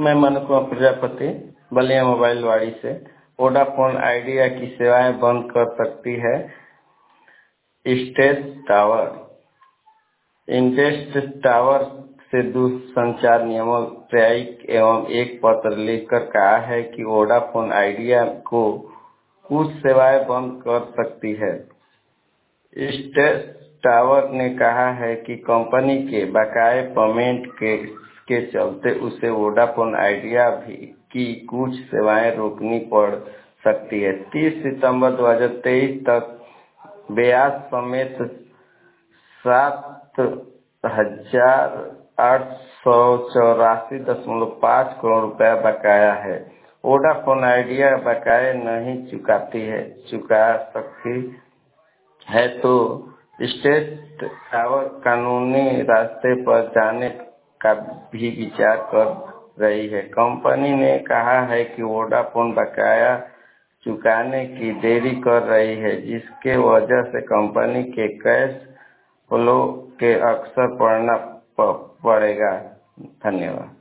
मैं मनु कुमार प्रजापति बलिया मोबाइल वाड़ी से। Vodafone idea की सेवाएं बंद कर सकती है स्टेट टावर। इंटेस्ट टावर से दूरसंचार नियामक एवं एक पत्र लिखकर कहा है कि वोडाफोन आइडिया को कुछ सेवाएं बंद कर सकती है। स्टेट टावर ने कहा है कि कंपनी के बकाये पेमेंट के चलते उसे वोडाफोन आइडिया की कुछ सेवाएं रोकनी पड़ सकती है। 30 सितंबर 2023 तक ब्याज समेत 7,884.5 करोड़ रुपया बकाया है। वोडाफोन आइडिया बकाये नहीं चुका सकती है तो स्टेट टावर कानूनी रास्ते पर जाने का भी विचार कर रही है। कंपनी ने कहा है कि वोडाफोन बकाया चुकाने की देरी कर रही है, जिसके वजह से कंपनी के कैश फ्लो के अक्सर पड़ना पड़ेगा। धन्यवाद।